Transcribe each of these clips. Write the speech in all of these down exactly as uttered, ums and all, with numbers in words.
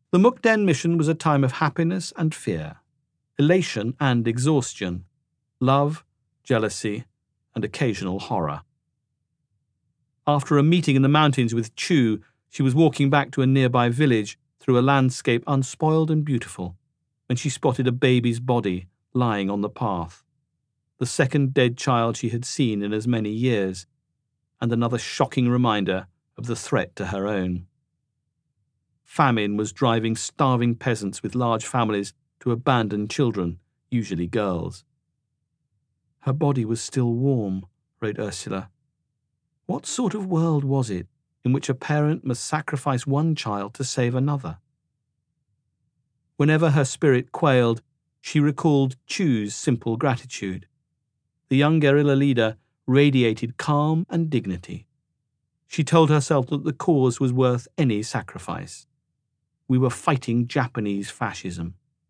The Mukden mission was a time of happiness and fear, elation and exhaustion, love, jealousy, and occasional horror. After a meeting in the mountains with Chu, she was walking back to a nearby village through a landscape unspoiled and beautiful when she spotted a baby's body lying on the path, the second dead child she had seen in as many years, and another shocking reminder of the threat to her own. Famine was driving starving peasants with large families to abandon children, usually girls. Her body was still warm, wrote Ursula. What sort of world was it in which a parent must sacrifice one child to save another? Whenever her spirit quailed, she recalled Chu's simple gratitude. The young guerrilla leader radiated calm and dignity. She told herself that the cause was worth any sacrifice. We were fighting Japanese fascism.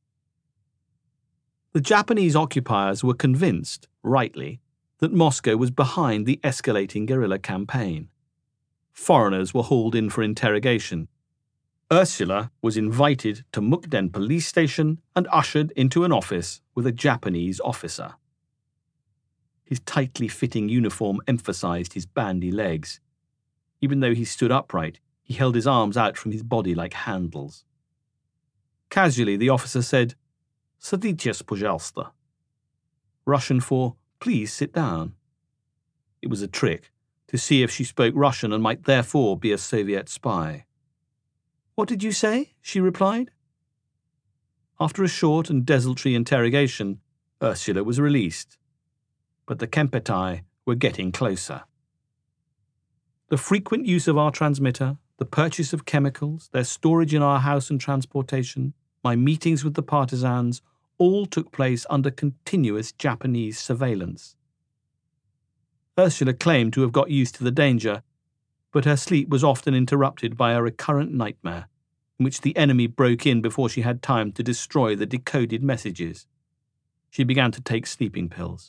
The Japanese occupiers were convinced, rightly, that Moscow was behind the escalating guerrilla campaign. Foreigners were hauled in for interrogation. Ursula was invited to Mukden police station and ushered into an office with a Japanese officer. His tightly fitting uniform emphasized his bandy legs. Even though he stood upright, he held his arms out from his body like handles. Casually, the officer said, "Sadites, пожалуйста," Russian for, "Please sit down." It was a trick, to see if she spoke Russian and might therefore be a Soviet spy. "What did you say?" she replied. After a short and desultory interrogation, Ursula was released. But the Kempetai were getting closer. The frequent use of our transmitter, the purchase of chemicals, their storage in our house and transportation, my meetings with the partisans, all took place under continuous Japanese surveillance. Ursula claimed to have got used to the danger, but her sleep was often interrupted by a recurrent nightmare, in which the enemy broke in before she had time to destroy the decoded messages. She began to take sleeping pills.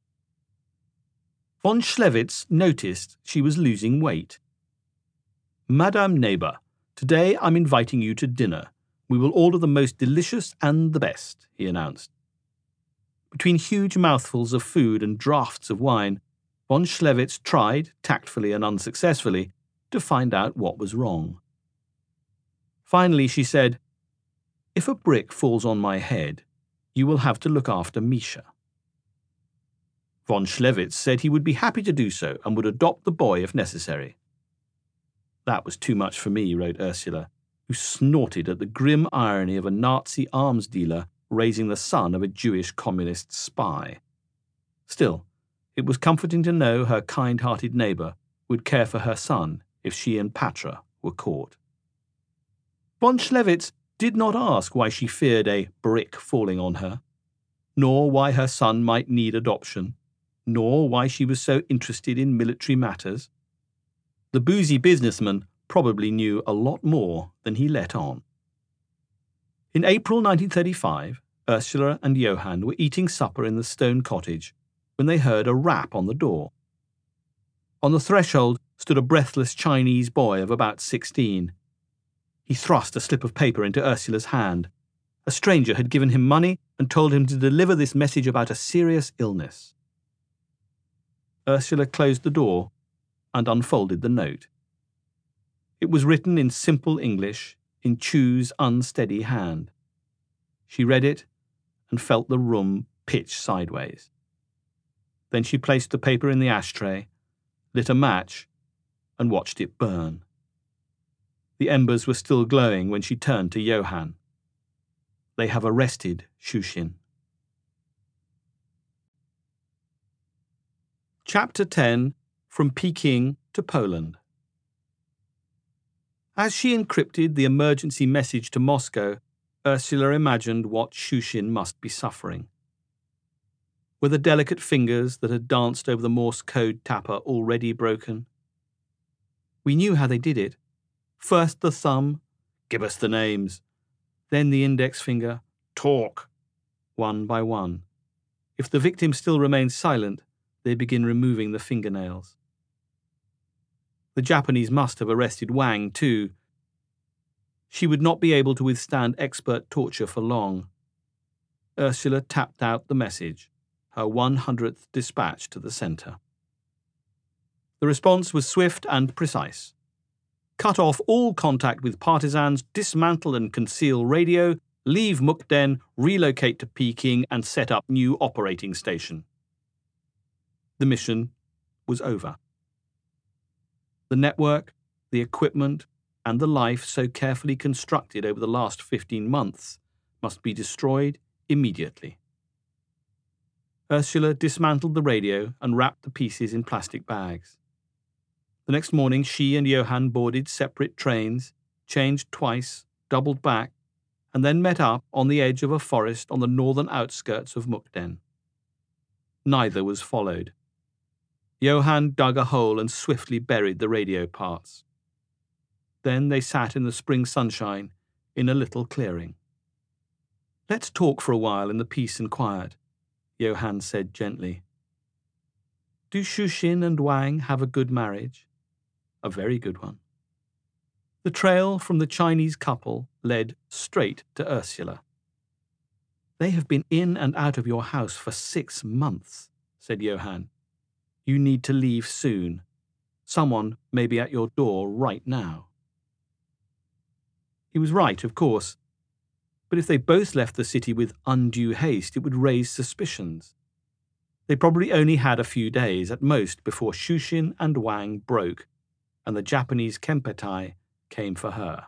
Von Schlewitz noticed she was losing weight. "Madame Neighbour, today I'm inviting you to dinner. We will order the most delicious and the best," he announced. Between huge mouthfuls of food and draughts of wine, von Schlewitz tried, tactfully and unsuccessfully, to find out what was wrong. Finally she said, "If a brick falls on my head, you will have to look after Misha." Von Schlewitz said he would be happy to do so and would adopt the boy if necessary. "That was too much for me," wrote Ursula, who snorted at the grim irony of a Nazi arms dealer raising the son of a Jewish communist spy. Still, it was comforting to know her kind-hearted neighbour would care for her son if she and Patra were caught. Von Schlewitz did not ask why she feared a brick falling on her, nor why her son might need adoption, nor why she was so interested in military matters. The boozy businessman probably knew a lot more than he let on. In April nineteen thirty-five, Ursula and Johann were eating supper in the stone cottage when they heard a rap on the door. On the threshold stood a breathless Chinese boy of about sixteen. He thrust a slip of paper into Ursula's hand. A stranger had given him money and told him to deliver this message about a serious illness. Ursula closed the door and unfolded the note. It was written in simple English, in Chu's unsteady hand. She read it and felt the room pitch sideways. Then she placed the paper in the ashtray, lit a match, and watched it burn. The embers were still glowing when she turned to Johann. "They have arrested Shushin." Chapter ten. From Peking to Poland. As she encrypted the emergency message to Moscow, Ursula imagined what Shushin must be suffering. Were the delicate fingers that had danced over the Morse code tapper already broken? We knew how they did it. First the thumb, "Give us the names." Then the index finger, "Talk," one by one. If the victim still remains silent, they begin removing the fingernails. The Japanese must have arrested Wang too. She would not be able to withstand expert torture for long. Ursula tapped out the message, her one hundredth dispatch to the centre. The response was swift and precise. Cut off all contact with partisans, dismantle and conceal radio, leave Mukden, relocate to Peking and set up new operating station. The mission was over. The network, the equipment, and the life so carefully constructed over the last fifteen months must be destroyed immediately. Ursula dismantled the radio and wrapped the pieces in plastic bags. The next morning she and Johann boarded separate trains, changed twice, doubled back, and then met up on the edge of a forest on the northern outskirts of Mukden. Neither was followed. Johann dug a hole and swiftly buried the radio parts. Then they sat in the spring sunshine in a little clearing. "Let's talk for a while in the peace and quiet," Johann said gently. "Do Shuxin and Wang have a good marriage?" "A very good one." The trail from the Chinese couple led straight to Ursula. "They have been in and out of your house for six months, said Johann. "You need to leave soon. Someone may be at your door right now." He was right, of course. But if they both left the city with undue haste, it would raise suspicions. They probably only had a few days at most before Shuxin and Wang broke, and the Japanese Kempeitai came for her.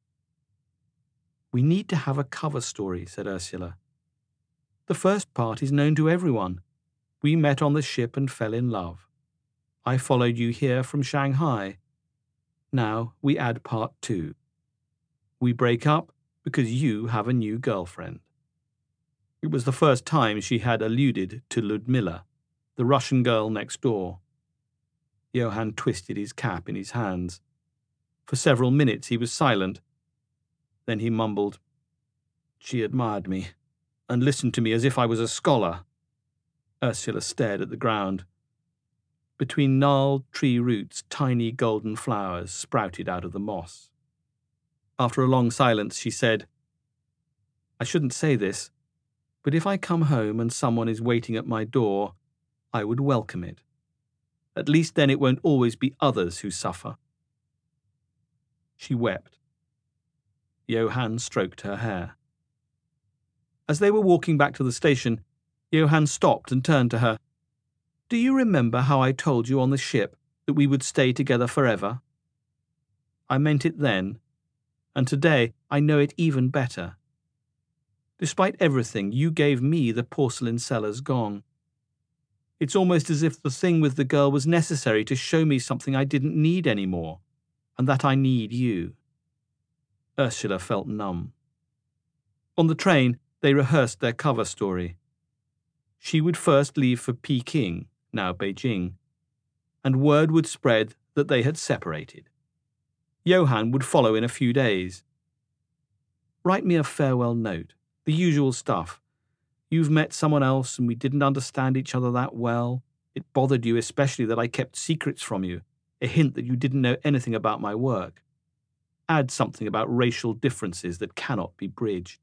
"We need to have a cover story," said Ursula. "The first part is known to everyone. We met on the ship and fell in love. I followed you here from Shanghai. Now we add part two. We break up because you have a new girlfriend." It was the first time she had alluded to Ludmilla, the Russian girl next door. Johann twisted his cap in his hands. For several minutes he was silent. Then he mumbled, "She admired me, and listened to me as if I was a scholar." Ursula stared at the ground. Between gnarled tree roots, tiny golden flowers sprouted out of the moss. After a long silence, she said, "I shouldn't say this, but if I come home and someone is waiting at my door, I would welcome it. At least then it won't always be others who suffer." She wept. Johann stroked her hair. As they were walking back to the station, Johann stopped and turned to her. "Do you remember how I told you on the ship that we would stay together forever? I meant it then, and today I know it even better. Despite everything, you gave me the porcelain seller's gong. It's almost as if the thing with the girl was necessary to show me something I didn't need anymore, and that I need you." Ursula felt numb. On the train, they rehearsed their cover story. She would first leave for Peking, now Beijing, and word would spread that they had separated. Johann would follow in a few days. "Write me a farewell note, the usual stuff. You've met someone else and we didn't understand each other that well. It bothered you especially that I kept secrets from you, a hint that you didn't know anything about my work. Add something about racial differences that cannot be bridged."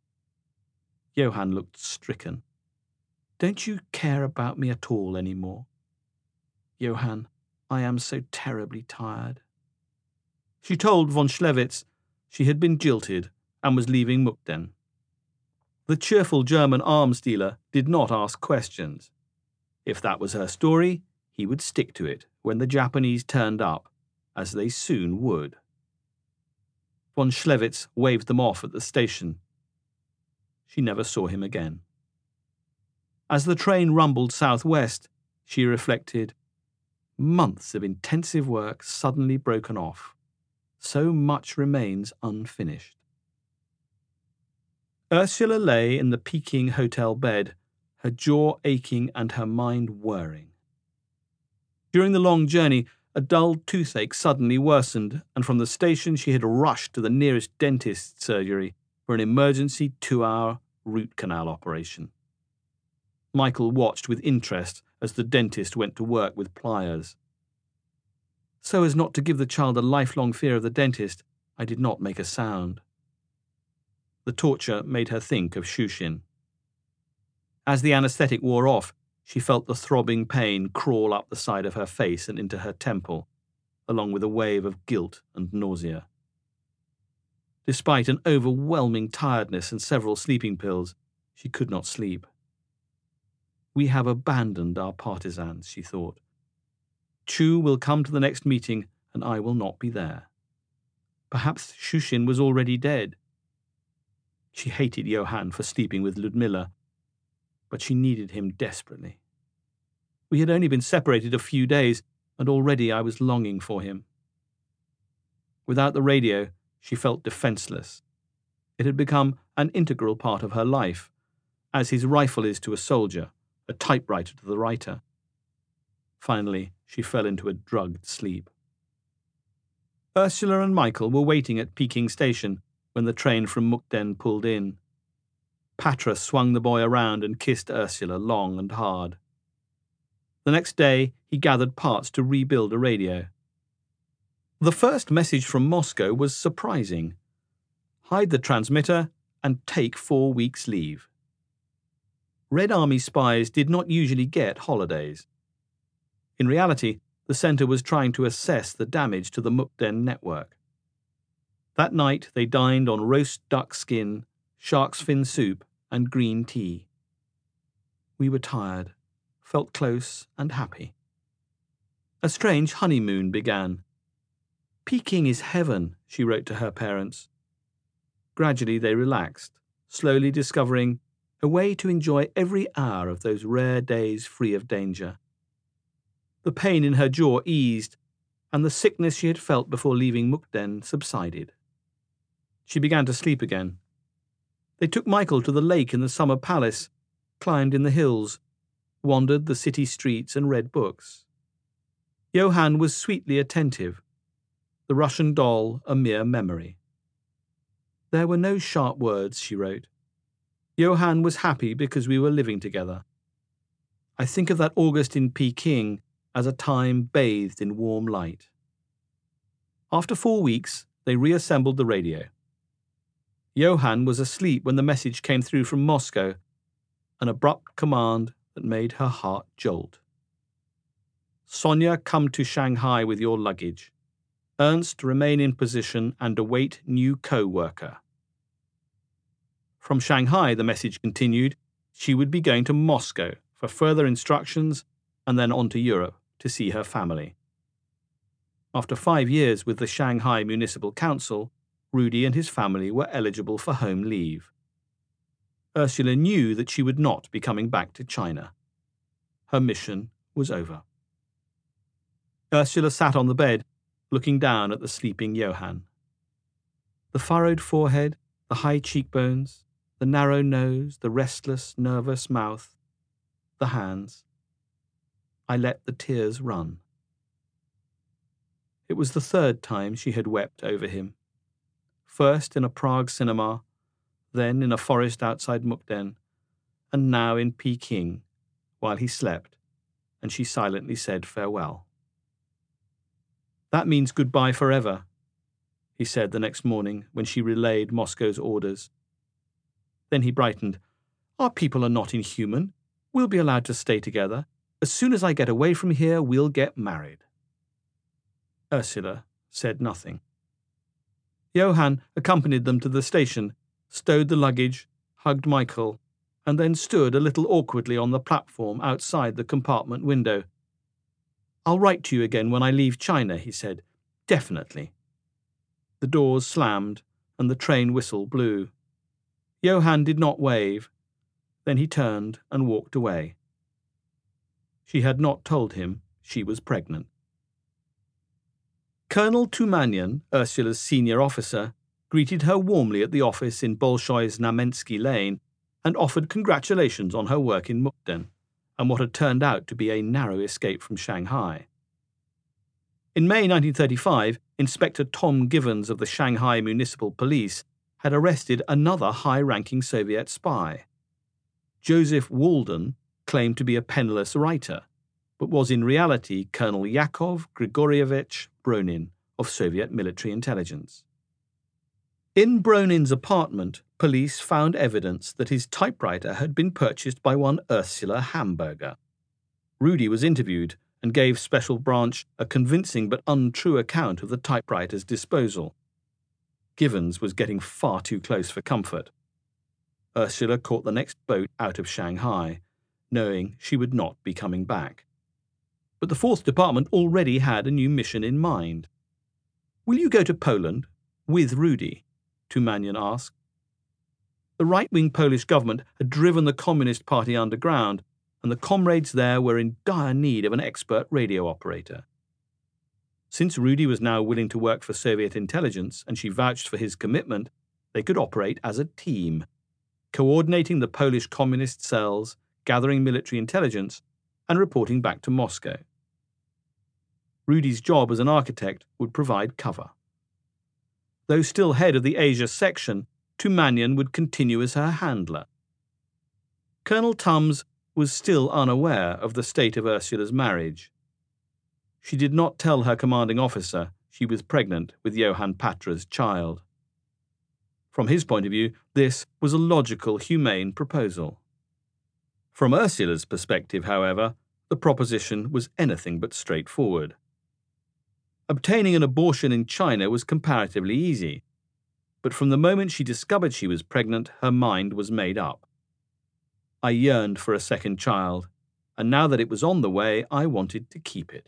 Johann looked stricken. "Don't you care about me at all anymore? Johann, I am so terribly tired." She told von Schlewitz she had been jilted and was leaving Mukden. The cheerful German arms dealer did not ask questions. If that was her story, he would stick to it when the Japanese turned up, as they soon would. Von Schlewitz waved them off at the station. She never saw him again. As the train rumbled southwest, she reflected, months of intensive work suddenly broken off. So much remains unfinished. Ursula lay in the Peking hotel bed, her jaw aching and her mind whirring. During the long journey, a dull toothache suddenly worsened, and from the station she had rushed to the nearest dentist's surgery for an emergency two-hour root canal operation. Michael watched with interest as the dentist went to work with pliers. So as not to give the child a lifelong fear of the dentist, I did not make a sound. The torture made her think of Shushin. As the anesthetic wore off, she felt the throbbing pain crawl up the side of her face and into her temple, along with a wave of guilt and nausea. Despite an overwhelming tiredness and several sleeping pills, she could not sleep. We have abandoned our partisans, she thought. Chu will come to the next meeting and I will not be there. Perhaps Shushin was already dead. She hated Johann for sleeping with Ludmilla, but she needed him desperately. We had only been separated a few days, and already I was longing for him. Without the radio, she felt defenseless. It had become an integral part of her life, as his rifle is to a soldier, a typewriter to the writer. Finally, she fell into a drugged sleep. Ursula and Michael were waiting at Peking Station when the train from Mukden pulled in. Patra swung the boy around and kissed Ursula long and hard. The next day, he gathered parts to rebuild a radio. The first message from Moscow was surprising. Hide the transmitter and take four weeks' leave. Red Army spies did not usually get holidays. In reality, the centre was trying to assess the damage to the Mukden network. That night they dined on roast duck skin, shark's fin soup, and green tea. We were tired, felt close and happy. A strange honeymoon began. Peking is heaven, she wrote to her parents. Gradually they relaxed, slowly discovering a way to enjoy every hour of those rare days free of danger. The pain in her jaw eased, and the sickness she had felt before leaving Mukden subsided. She began to sleep again. They took Michael to the lake in the summer palace, climbed in the hills, wandered the city streets and read books. Johann was sweetly attentive, the Russian doll a mere memory. There were no sharp words, she wrote. Johann was happy because we were living together. I think of that August in Peking as a time bathed in warm light. After four weeks, they reassembled the radio. Johann was asleep when the message came through from Moscow, an abrupt command that made her heart jolt. Sonia, come to Shanghai with your luggage. Ernst, remain in position and await new co-worker. From Shanghai, the message continued, she would be going to Moscow for further instructions and then on to Europe to see her family. After five years with the Shanghai Municipal Council, Rudy and his family were eligible for home leave. Ursula knew that she would not be coming back to China. Her mission was over. Ursula sat on the bed, looking down at the sleeping Johann. The furrowed forehead, the high cheekbones, the narrow nose, the restless, nervous mouth, the hands. I let the tears run. It was the third time she had wept over him. First in a Prague cinema, then in a forest outside Mukden, and now in Peking, while he slept, and she silently said farewell. That means goodbye forever, he said the next morning when she relayed Moscow's orders. Then he brightened. Our people are not inhuman. We'll be allowed to stay together. As soon as I get away from here, we'll get married. Ursula said nothing. Johann accompanied them to the station, stowed the luggage, hugged Michael, and then stood a little awkwardly on the platform outside the compartment window. I'll write to you again when I leave China, he said. Definitely. The doors slammed, and the train whistle blew. Johann did not wave. Then he turned and walked away. She had not told him she was pregnant. Colonel Tumanyan, Ursula's senior officer, greeted her warmly at the office in Bolshoi's Znamensky Lane and offered congratulations on her work in Mukden and what had turned out to be a narrow escape from Shanghai. In May nineteen thirty-five, Inspector Tom Givens of the Shanghai Municipal Police had arrested another high-ranking Soviet spy. Joseph Walden claimed to be a penniless writer, but was in reality Colonel Yakov Grigorievich Bronin of Soviet military intelligence. In Bronin's apartment, police found evidence that his typewriter had been purchased by one Ursula Hamburger. Rudy was interviewed and gave Special Branch a convincing but untrue account of the typewriter's disposal. Givens was getting far too close for comfort. Ursula caught the next boat out of Shanghai, knowing she would not be coming back. But the Fourth Department already had a new mission in mind. "Will you go to Poland with Rudy?" Tumanyan asked. The right-wing Polish government had driven the Communist Party underground, and the comrades there were in dire need of an expert radio operator. Since Rudy was now willing to work for Soviet intelligence and she vouched for his commitment, they could operate as a team, coordinating the Polish communist cells, gathering military intelligence, and reporting back to Moscow. Rudy's job as an architect would provide cover. Though still head of the Asia section, Tumanyan would continue as her handler. Colonel Tums was still unaware of the state of Ursula's marriage. She did not tell her commanding officer she was pregnant with Johann Patra's child. From his point of view, this was a logical, humane proposal. From Ursula's perspective, however, the proposition was anything but straightforward. Obtaining an abortion in China was comparatively easy, but from the moment she discovered she was pregnant, her mind was made up. I yearned for a second child, and now that it was on the way, I wanted to keep it.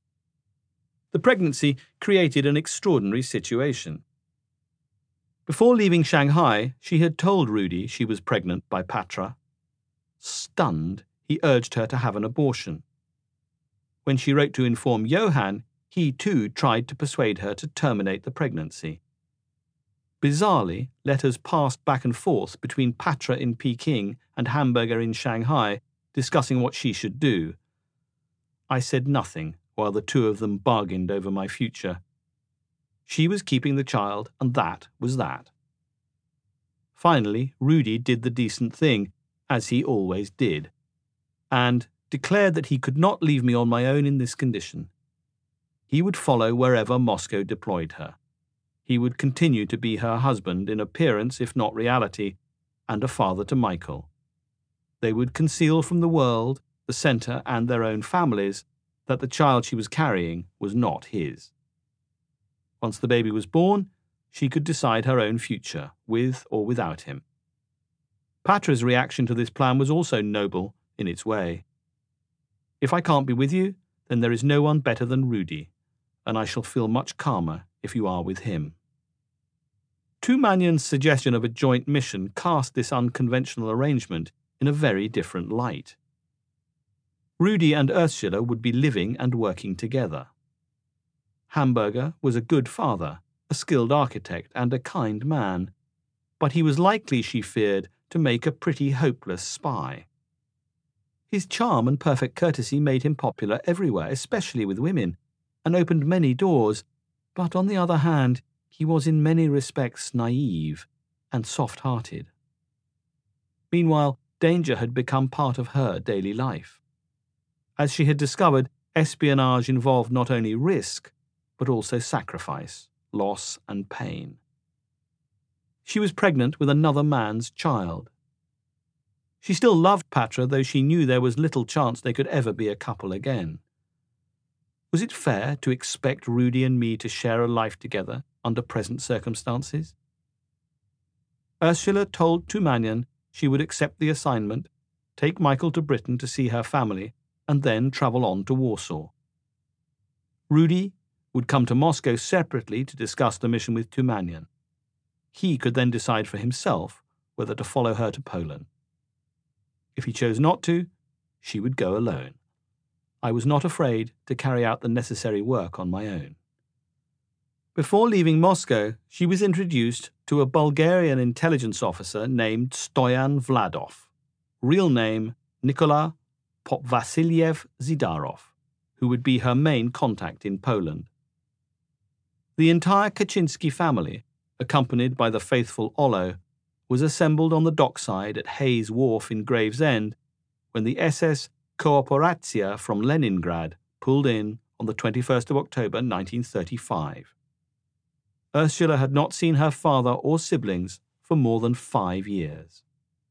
The pregnancy created an extraordinary situation. Before leaving Shanghai, she had told Rudy she was pregnant by Patra. Stunned, he urged her to have an abortion. When she wrote to inform Johann, he too tried to persuade her to terminate the pregnancy. Bizarrely, letters passed back and forth between Patra in Peking and Hamburger in Shanghai, discussing what she should do. I said nothing while the two of them bargained over my future. She was keeping the child, and that was that. Finally, Rudy did the decent thing, as he always did, and declared that he could not leave me on my own in this condition. He would follow wherever Moscow deployed her. He would continue to be her husband in appearance, if not reality, and a father to Michael. They would conceal from the world, the centre, and their own families that the child she was carrying was not his. Once the baby was born, she could decide her own future, with or without him. Patra's reaction to this plan was also noble in its way. "If I can't be with you, then there is no one better than Rudy, and I shall feel much calmer if you are with him." Tumanyan's suggestion of a joint mission cast this unconventional arrangement in a very different light. Rudy and Ursula would be living and working together. Hamburger was a good father, a skilled architect, and a kind man, but he was likely, she feared, to make a pretty hopeless spy. His charm and perfect courtesy made him popular everywhere, especially with women, and opened many doors, but on the other hand, he was in many respects naive and soft-hearted. Meanwhile, danger had become part of her daily life. As she had discovered, espionage involved not only risk, but also sacrifice, loss, and pain. She was pregnant with another man's child. She still loved Patra, though she knew there was little chance they could ever be a couple again. Was it fair to expect Rudy and me to share a life together under present circumstances? Ursula told Tumanyan she would accept the assignment, take Michael to Britain to see her family, and then travel on to Warsaw. Rudy would come to Moscow separately to discuss the mission with Tumanyan. He could then decide for himself whether to follow her to Poland. If he chose not to, she would go alone. I was not afraid to carry out the necessary work on my own. Before leaving Moscow, she was introduced to a Bulgarian intelligence officer named Stoyan Vladov, real name Nikola Popvasiliev Zidarov, who would be her main contact in Poland. The entire Kaczynski family, accompanied by the faithful Olo, was assembled on the dockside at Hayes Wharf in Gravesend when the S S Kooperacja from Leningrad pulled in on the twenty-first of October nineteen thirty-five. Ursula had not seen her father or siblings for more than five years.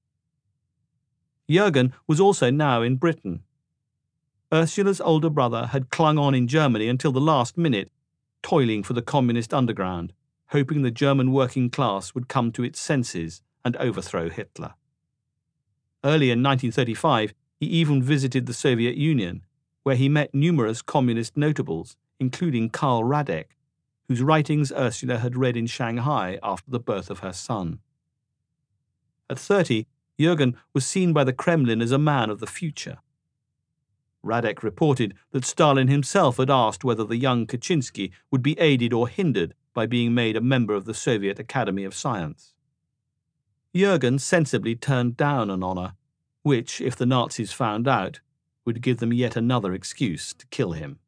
Jürgen was also now in Britain. Ursula's older brother had clung on in Germany until the last minute, toiling for the communist underground, hoping the German working class would come to its senses and overthrow Hitler. Early in nineteen thirty-five, he even visited the Soviet Union, where he met numerous communist notables, including Karl Radek, whose writings Ursula had read in Shanghai after the birth of her son. At thirty, Jürgen was seen by the Kremlin as a man of the future. Radek reported that Stalin himself had asked whether the young Kaczynski would be aided or hindered by being made a member of the Soviet Academy of Science. Jürgen sensibly turned down an honour, which, if the Nazis found out, would give them yet another excuse to kill him.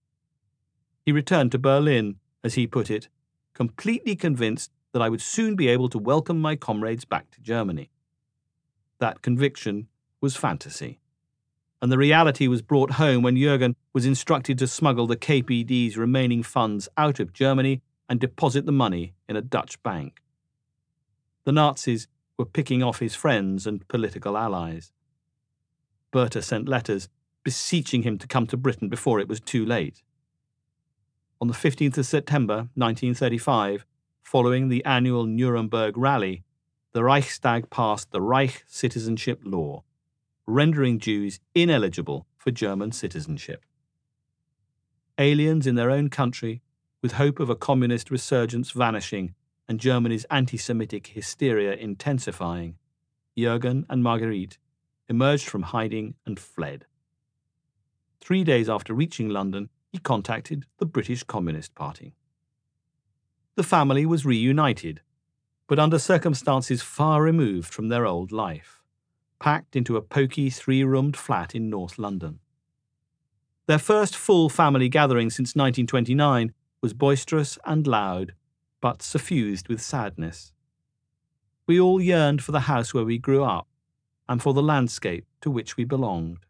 He returned to Berlin, as he put it, completely convinced that I would soon be able to welcome my comrades back to Germany. That conviction was fantasy, and the reality was brought home when Jürgen was instructed to smuggle the K P D's remaining funds out of Germany and deposit the money in a Dutch bank. The Nazis were picking off his friends and political allies. Berta sent letters beseeching him to come to Britain before it was too late. On the fifteenth of September nineteen thirty-five, following the annual Nuremberg rally, the Reichstag passed the Reich citizenship law, rendering Jews ineligible for German citizenship. Aliens in their own country, with hope of a communist resurgence vanishing and Germany's anti-Semitic hysteria intensifying, Jürgen and Marguerite emerged from hiding and fled. Three days after reaching London, he contacted the British Communist Party. The family was reunited, but under circumstances far removed from their old life, packed into a poky three-roomed flat in North London. Their first full family gathering since nineteen twenty-nine was boisterous and loud, but suffused with sadness. We all yearned for the house where we grew up, and for the landscape to which we belonged.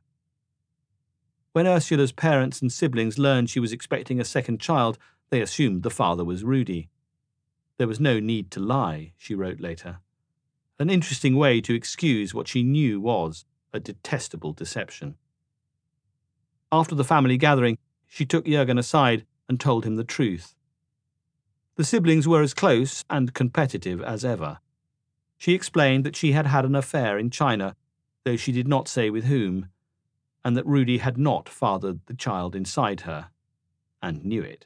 When Ursula's parents and siblings learned she was expecting a second child, they assumed the father was Rudy. There was no need to lie, she wrote later. An interesting way to excuse what she knew was a detestable deception. After the family gathering, she took Jürgen aside and told him the truth. The siblings were as close and competitive as ever. She explained that she had had an affair in China, though she did not say with whom, and that Rudy had not fathered the child inside her, and knew it.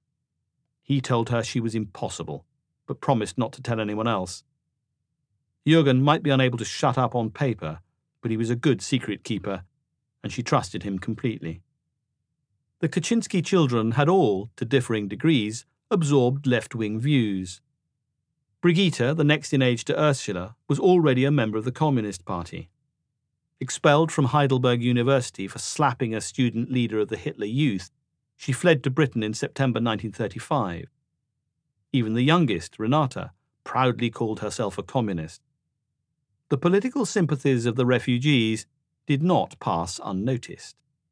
He told her she was impossible, but promised not to tell anyone else. Jürgen might be unable to shut up on paper, but he was a good secret keeper, and she trusted him completely. The Kaczynski children had all, to differing degrees, absorbed left-wing views. Brigitte, the next in age to Ursula, was already a member of the Communist Party. Expelled from Heidelberg University for slapping a student leader of the Hitler Youth, she fled to Britain in September nineteen thirty-five. Even the youngest, Renata, proudly called herself a communist. The political sympathies of the refugees did not pass unnoticed.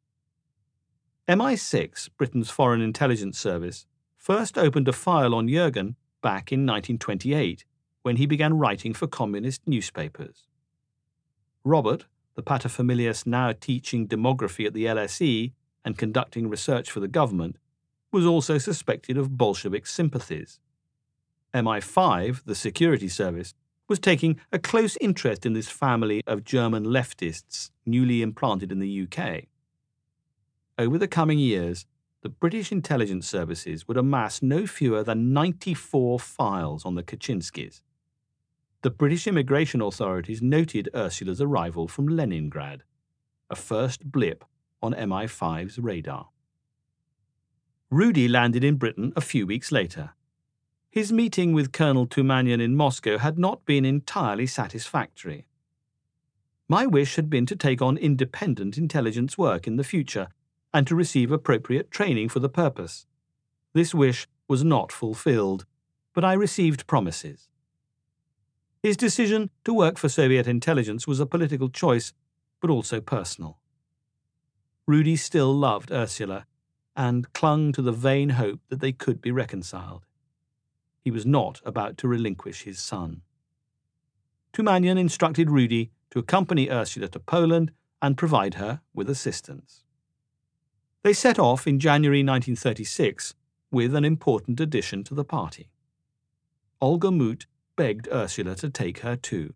M I six, Britain's Foreign Intelligence Service, first opened a file on Jürgen back in nineteen twenty-eight, when he began writing for communist newspapers. Robert, the paterfamilias now teaching demography at the L S E and conducting research for the government, was also suspected of Bolshevik sympathies. M I five, the security service, was taking a close interest in this family of German leftists newly implanted in the U K. Over the coming years, the British intelligence services would amass no fewer than ninety-four files on the Kaczynskis. The British immigration authorities noted Ursula's arrival from Leningrad, a first blip on M I five's radar. Rudy landed in Britain a few weeks later. His meeting with Colonel Tumanyan in Moscow had not been entirely satisfactory. My wish had been to take on independent intelligence work in the future and to receive appropriate training for the purpose. This wish was not fulfilled, but I received promises. His decision to work for Soviet intelligence was a political choice, but also personal. Rudy still loved Ursula and clung to the vain hope that they could be reconciled. he was not about to relinquish his son. Tumanian instructed Rudy to accompany Ursula to Poland and provide her with assistance. They set off in January nineteen thirty-six with an important addition to the party. Olga Mutt begged Ursula to take her too.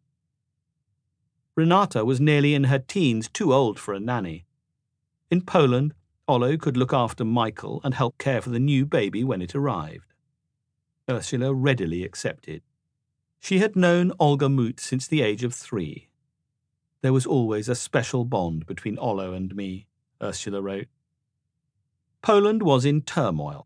Renata was nearly in her teens, too old for a nanny. In Poland, Olo could look after Michael and help care for the new baby when it arrived. Ursula readily accepted. She had known Olga Mutt since the age of three. There was always a special bond between Olo and me, Ursula wrote. Poland was in turmoil.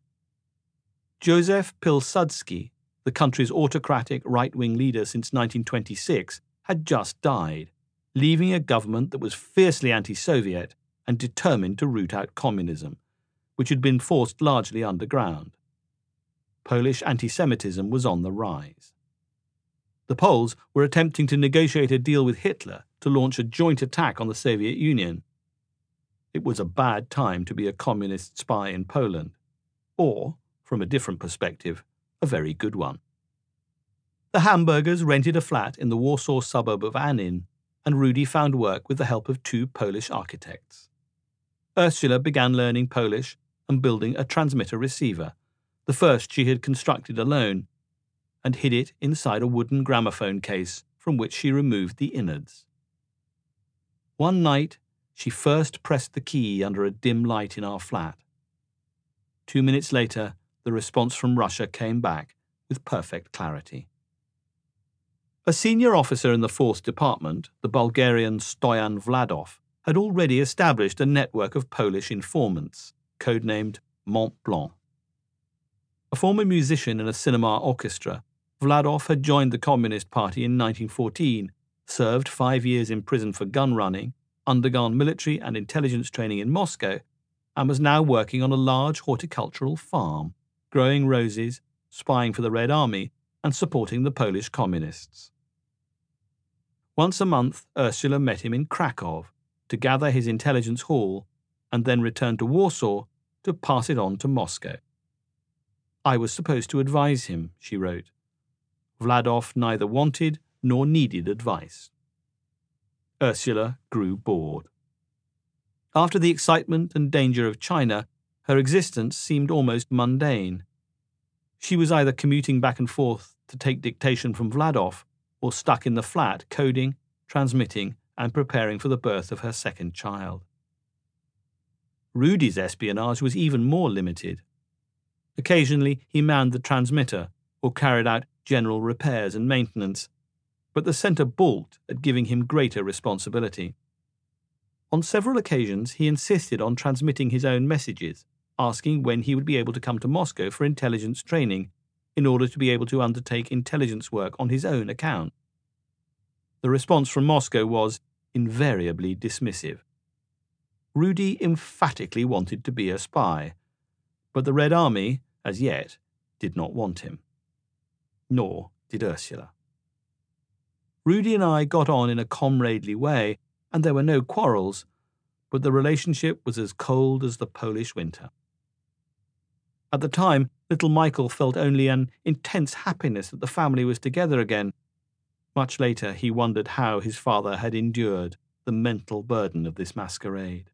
Joseph Pilsudski, the country's autocratic right-wing leader since nineteen twenty-six, had just died, leaving a government that was fiercely anti-Soviet and determined to root out communism, which had been forced largely underground. Polish anti-Semitism was on the rise. The Poles were attempting to negotiate a deal with Hitler to launch a joint attack on the Soviet Union. It was a bad time to be a communist spy in Poland, or, from a different perspective, a very good one. The Hamburgers rented a flat in the Warsaw suburb of Annin, and Rudy found work with the help of two Polish architects. Ursula began learning Polish and building a transmitter-receiver, the first she had constructed alone, and hid it inside a wooden gramophone case from which she removed the innards. One night, she first pressed the key under a dim light in our flat. Two minutes later, the response from Russia came back with perfect clarity. A senior officer in the Fourth Department, the Bulgarian Stoyan Vladov, had already established a network of Polish informants, codenamed Mont Blanc. A former musician in a cinema orchestra, Vladov had joined the Communist Party in nineteen fourteen, served five years in prison for gun running, undergone military and intelligence training in Moscow, and was now working on a large horticultural farm, growing roses, spying for the Red Army, and supporting the Polish communists. Once a month, Ursula met him in Krakow to gather his intelligence haul and then return to Warsaw to pass it on to Moscow. I was supposed to advise him, she wrote. Vladov neither wanted nor needed advice. Ursula grew bored. After the excitement and danger of China, her existence seemed almost mundane. She was either commuting back and forth to take dictation from Vladov, or stuck in the flat coding, transmitting, and preparing for the birth of her second child. Rudy's espionage was even more limited. Occasionally he manned the transmitter or carried out general repairs and maintenance, but the centre balked at giving him greater responsibility. On several occasions he insisted on transmitting his own messages, asking when he would be able to come to Moscow for intelligence training in order to be able to undertake intelligence work on his own account. The response from Moscow was invariably dismissive. Rudy emphatically wanted to be a spy, but the Red Army, as yet, did not want him. Nor did Ursula. Rudy and I got on in a comradely way, and there were no quarrels, but the relationship was as cold as the Polish winter. At the time, little Michael felt only an intense happiness that the family was together again. Much later, he wondered how his father had endured the mental burden of this masquerade.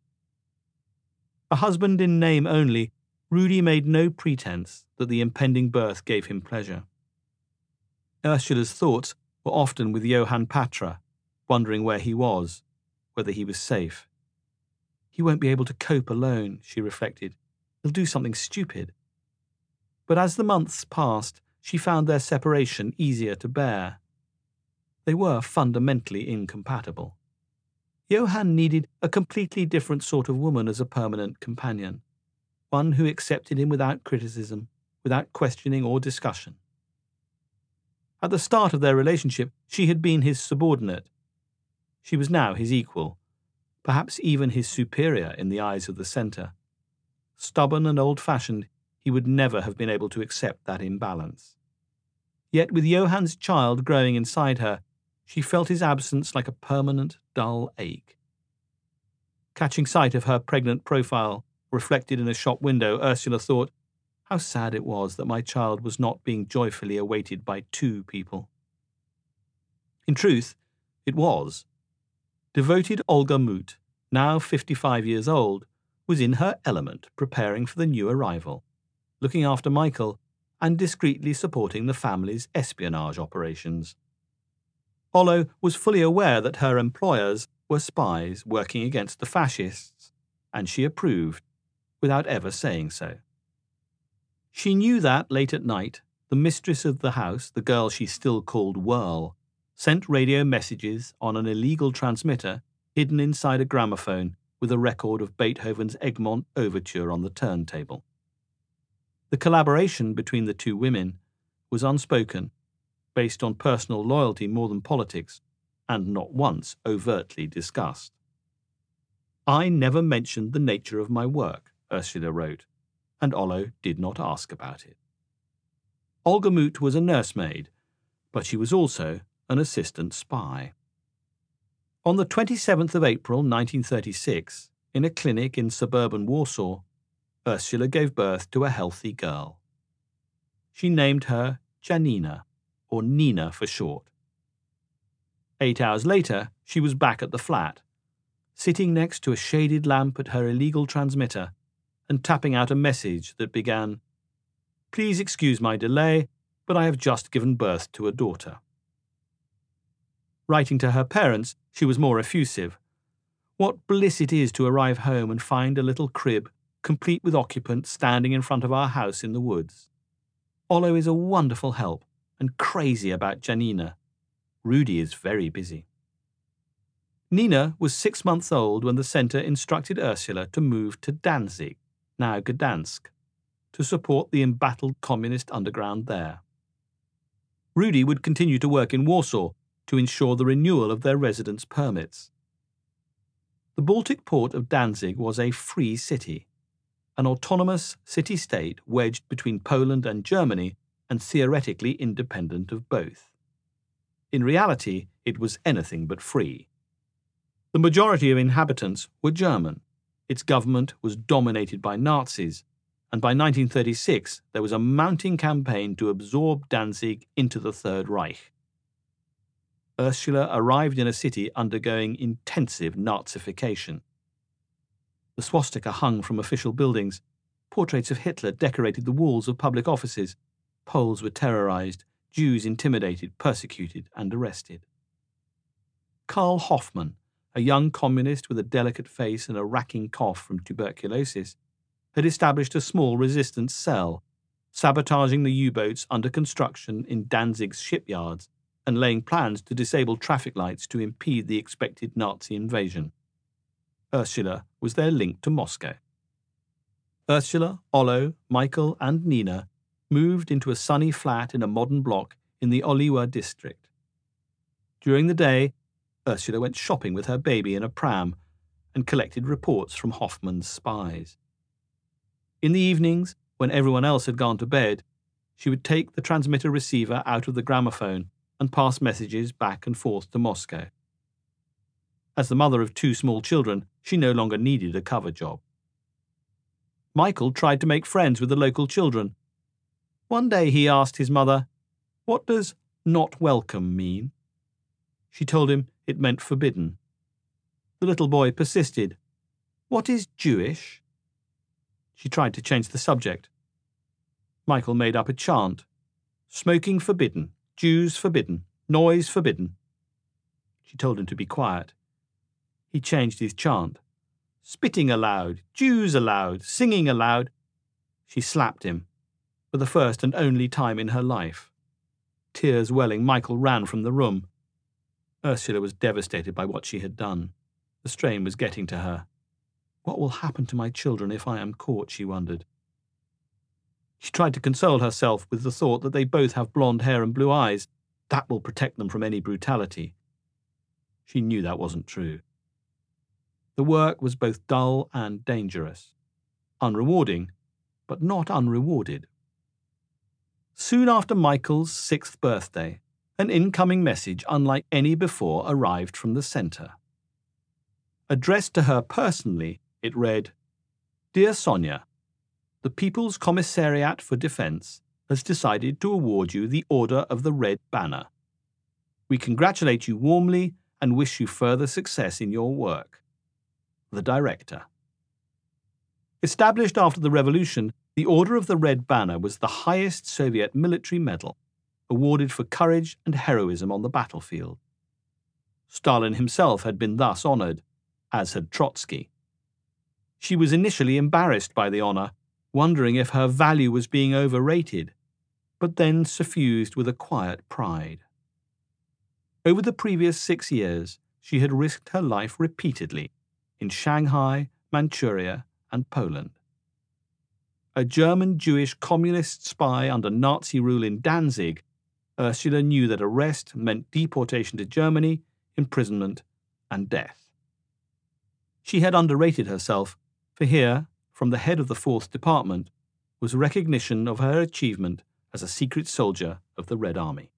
A husband in name only, Rudy made no pretense that the impending birth gave him pleasure. Ursula's thoughts were often with Johann Patra, wondering where he was, whether he was safe. He won't be able to cope alone, she reflected. He'll do something stupid. But as the months passed, she found their separation easier to bear. They were fundamentally incompatible. Johann needed a completely different sort of woman as a permanent companion, one who accepted him without criticism, without questioning or discussion. At the start of their relationship, she had been his subordinate. She was now his equal, perhaps even his superior in the eyes of the centre. Stubborn and old-fashioned, he would never have been able to accept that imbalance. Yet with Johann's child growing inside her, she felt his absence like a permanent, dull ache. Catching sight of her pregnant profile reflected in a shop window, Ursula thought, How sad it was that my child was not being joyfully awaited by two people. In truth, it was. Devoted Olga Moot, now fifty-five years old, was in her element preparing for the new arrival, looking after Michael and discreetly supporting the family's espionage operations. Ollo was fully aware that her employers were spies working against the fascists, and she approved, without ever saying so. She knew that, late at night, the mistress of the house, the girl she still called Whirl, sent radio messages on an illegal transmitter hidden inside a gramophone with a record of Beethoven's Egmont Overture on the turntable. The collaboration between the two women was unspoken, based on personal loyalty more than politics, and not once overtly discussed. I never mentioned the nature of my work, Ursula wrote, and Ollo did not ask about it. Olga Moot was a nursemaid, but she was also an assistant spy. On the twenty-seventh of April nineteen thirty-six, in a clinic in suburban Warsaw, Ursula gave birth to a healthy girl. She named her Janina, or Nina for short. Eight hours later, she was back at the flat, sitting next to a shaded lamp at her illegal transmitter and tapping out a message that began, "Please excuse my delay, but I have just given birth to a daughter." Writing to her parents, she was more effusive. "What bliss it is to arrive home and find a little crib, complete with occupants, standing in front of our house in the woods. Ollo is a wonderful help and crazy about Janina. Rudy is very busy." Nina was six months old when the centre instructed Ursula to move to Danzig, now Gdansk, to support the embattled communist underground there. Rudy would continue to work in Warsaw to ensure the renewal of their residence permits. The Baltic port of Danzig was a free city, an autonomous city-state wedged between Poland and Germany and theoretically independent of both. In reality, it was anything but free. The majority of inhabitants were German, its government was dominated by Nazis, and by nineteen thirty-six there was a mounting campaign to absorb Danzig into the Third Reich. Ursula arrived in a city undergoing intensive Nazification. The swastika hung from official buildings, portraits of Hitler decorated the walls of public offices, Poles were terrorized, Jews intimidated, persecuted, and arrested. Karl Hoffmann, a young communist with a delicate face and a racking cough from tuberculosis, had established a small resistance cell, sabotaging the U-boats under construction in Danzig's shipyards and laying plans to disable traffic lights to impede the expected Nazi invasion. Ursula was their link to Moscow. Ursula, Ollo, Michael, and Nina moved into a sunny flat in a modern block in the Oliwa district. During the day, Ursula went shopping with her baby in a pram and collected reports from Hoffmann's spies. In the evenings, when everyone else had gone to bed, she would take the transmitter receiver out of the gramophone and pass messages back and forth to Moscow. As the mother of two small children, she no longer needed a cover job. Michael tried to make friends with the local children. One day he asked his mother, "What does 'not welcome' mean?" She told him it meant forbidden. The little boy persisted. "What is Jewish?" She tried to change the subject. Michael made up a chant. "Smoking forbidden, Jews forbidden, noise forbidden." She told him to be quiet. He changed his chant. "Spitting allowed, Jews allowed, singing allowed." She slapped him, for the first and only time in her life. Tears welling, Michael ran from the room. Ursula was devastated by what she had done. The strain was getting to her. What will happen to my children if I am caught, she wondered. She tried to console herself with the thought that they both have blonde hair and blue eyes. That will protect them from any brutality. She knew that wasn't true. The work was both dull and dangerous. Unrewarding, but not unrewarded. Soon after Michael's sixth birthday, an incoming message unlike any before arrived from the centre. Addressed to her personally, it read, "Dear Sonia, the People's Commissariat for Defence has decided to award you the Order of the Red Banner. We congratulate you warmly and wish you further success in your work. The Director. Established after the revolution, the Order of the Red Banner was the highest Soviet military medal, awarded for courage and heroism on the battlefield. Stalin himself had been thus honoured, as had Trotsky. She was initially embarrassed by the honour, wondering if her value was being overrated, but then suffused with a quiet pride. Over the previous six years, she had risked her life repeatedly in Shanghai, Manchuria, and Poland. A German Jewish communist spy under Nazi rule in Danzig, Ursula knew that arrest meant deportation to Germany, imprisonment, and death. She had underrated herself, for here, from the head of the Fourth Department, was recognition of her achievement as a secret soldier of the Red Army.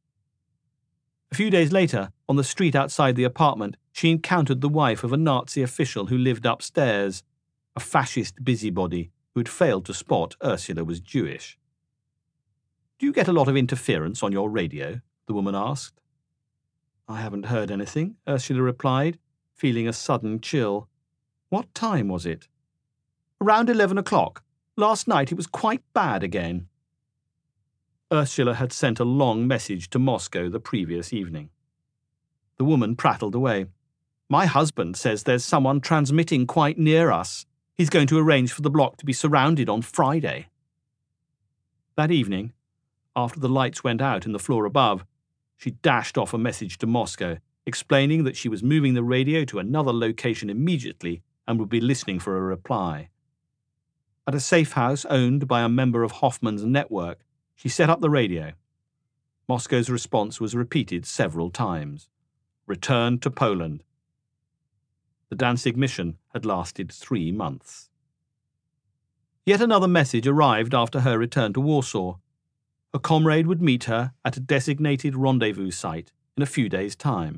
A few days later, on the street outside the apartment, she encountered the wife of a Nazi official who lived upstairs, a fascist busybody who had failed to spot Ursula was Jewish. "Do you get a lot of interference on your radio?" the woman asked. "I haven't heard anything," Ursula replied, feeling a sudden chill. "What time was it?" "Around eleven o'clock. Last night it was quite bad again." Ursula had sent a long message to Moscow the previous evening. The woman prattled away. "My husband says there's someone transmitting quite near us. He's going to arrange for the block to be surrounded on Friday." That evening, after the lights went out in the floor above, she dashed off a message to Moscow, explaining that she was moving the radio to another location immediately and would be listening for a reply. At a safe house owned by a member of Hoffman's network, she set up the radio. Moscow's response was repeated several times. Return to Poland. The Danzig mission had lasted three months. Yet another message arrived after her return to Warsaw. A comrade would meet her at a designated rendezvous site in a few days' time.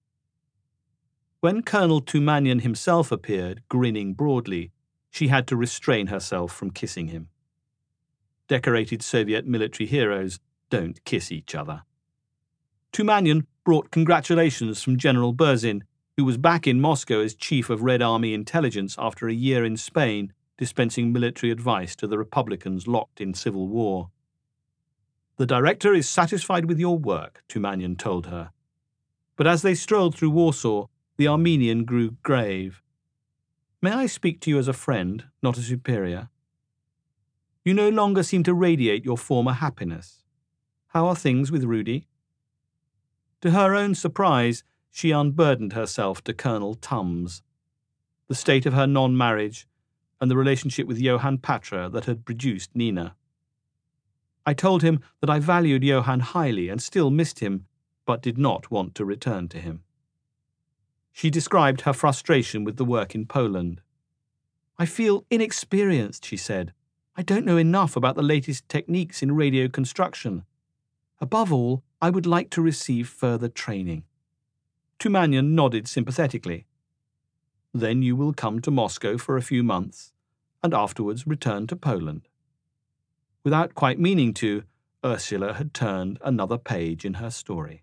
When Colonel Tumanyan himself appeared, grinning broadly, she had to restrain herself from kissing him. Decorated Soviet military heroes don't kiss each other. Tumanyan brought congratulations from General Berzin, who was back in Moscow as Chief of Red Army Intelligence after a year in Spain, dispensing military advice to the Republicans locked in civil war. "The Director is satisfied with your work," Tumanyan told her. But as they strolled through Warsaw, the Armenian grew grave. "May I speak to you as a friend, not a superior? You no longer seem to radiate your former happiness. How are things with Rudy?" To her own surprise, she unburdened herself to Colonel Tums, the state of her non-marriage, and the relationship with Johann Patra that had produced Nina. "I told him that I valued Johann highly and still missed him, but did not want to return to him." She described her frustration with the work in Poland. "I feel inexperienced," she said. "I don't know enough about the latest techniques in radio construction. Above all, I would like to receive further training." Tumanyan nodded sympathetically. "Then you will come to Moscow for a few months, and afterwards return to Poland." Without quite meaning to, Ursula had turned another page in her story.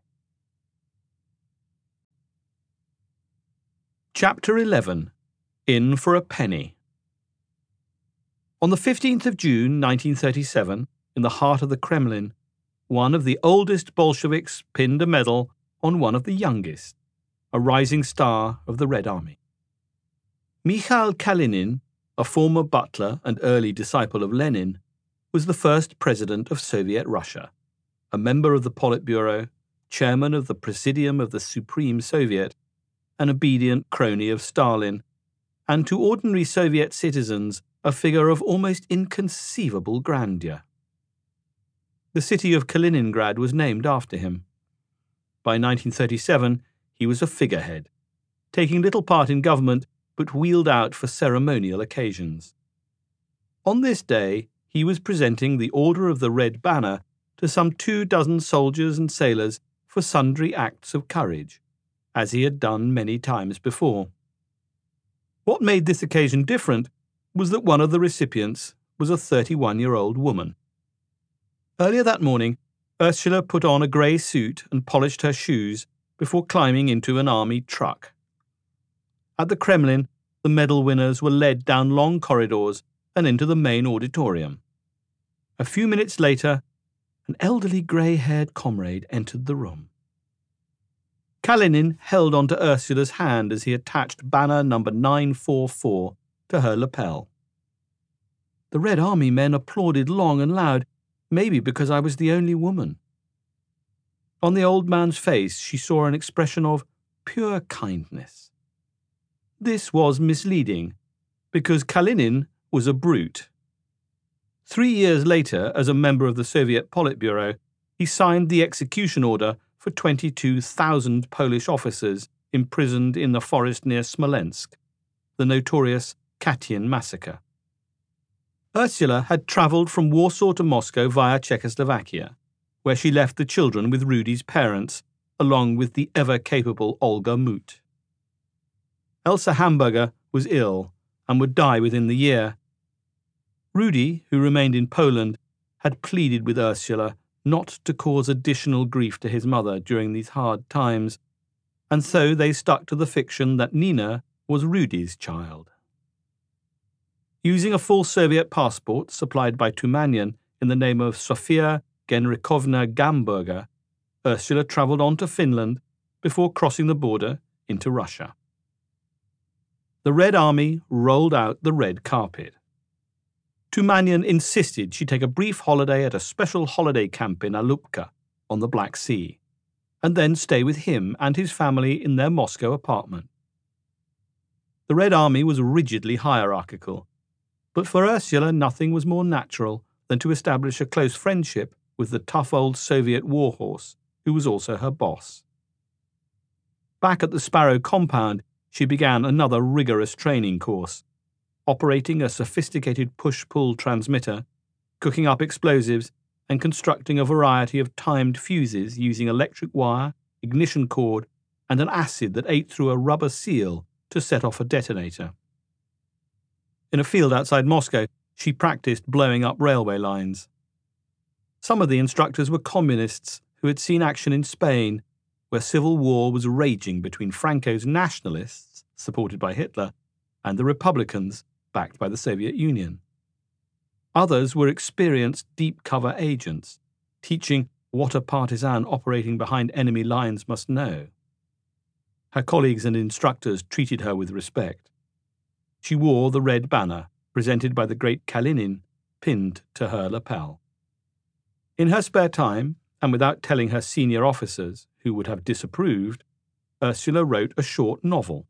Chapter eleven. In for a Penny. On the fifteenth of June nineteen thirty-seven, in the heart of the Kremlin, one of the oldest Bolsheviks pinned a medal on one of the youngest, a rising star of the Red Army. Mikhail Kalinin, a former butler and early disciple of Lenin, was the first president of Soviet Russia, a member of the Politburo, chairman of the Presidium of the Supreme Soviet, an obedient crony of Stalin, and to ordinary Soviet citizens a figure of almost inconceivable grandeur. The city of Kaliningrad was named after him. By nineteen thirty-seven, he was a figurehead, taking little part in government but wheeled out for ceremonial occasions. On this day, he was presenting the Order of the Red Banner to some two dozen soldiers and sailors for sundry acts of courage, as he had done many times before. What made this occasion different was that one of the recipients was a thirty-one-year-old woman. Earlier that morning, Ursula put on a grey suit and polished her shoes before climbing into an army truck. At the Kremlin, the medal winners were led down long corridors and into the main auditorium. A few minutes later, an elderly grey-haired comrade entered the room. Kalinin held onto Ursula's hand as he attached banner number nine four four to her lapel. The Red Army men applauded long and loud, maybe because I was the only woman. On the old man's face she saw an expression of pure kindness. This was misleading, because Kalinin was a brute. Three years later, as a member of the Soviet Politburo, he signed the execution order for twenty-two thousand Polish officers imprisoned in the forest near Smolensk, the notorious Katyn massacre. Ursula had travelled from Warsaw to Moscow via Czechoslovakia, where she left the children with Rudy's parents, along with the ever-capable Olga Mut. Elsa Hamburger was ill and would die within the year. Rudy, who remained in Poland, had pleaded with Ursula not to cause additional grief to his mother during these hard times, and so they stuck to the fiction that Nina was Rudy's child. Using a full Soviet passport supplied by Tumanyan in the name of Sofia Genrikovna Gamburger, Ursula travelled on to Finland before crossing the border into Russia. The Red Army rolled out the red carpet. Tumanyan insisted she take a brief holiday at a special holiday camp in Alupka on the Black Sea, and then stay with him and his family in their Moscow apartment. The Red Army was rigidly hierarchical, but for Ursula nothing was more natural than to establish a close friendship with the tough old Soviet warhorse, who was also her boss. Back at the Sparrow compound, she began another rigorous training course, operating a sophisticated push-pull transmitter, cooking up explosives, and constructing a variety of timed fuses using electric wire, ignition cord, and an acid that ate through a rubber seal to set off a detonator. In a field outside Moscow, she practiced blowing up railway lines. Some of the instructors were communists who had seen action in Spain, where civil war was raging between Franco's nationalists, supported by Hitler, and the Republicans, backed by the Soviet Union. Others were experienced deep-cover agents, teaching what a partisan operating behind enemy lines must know. Her colleagues and instructors treated her with respect. She wore the red banner, presented by the great Kalinin, pinned to her lapel. In her spare time, and without telling her senior officers, who would have disapproved, Ursula wrote a short novel.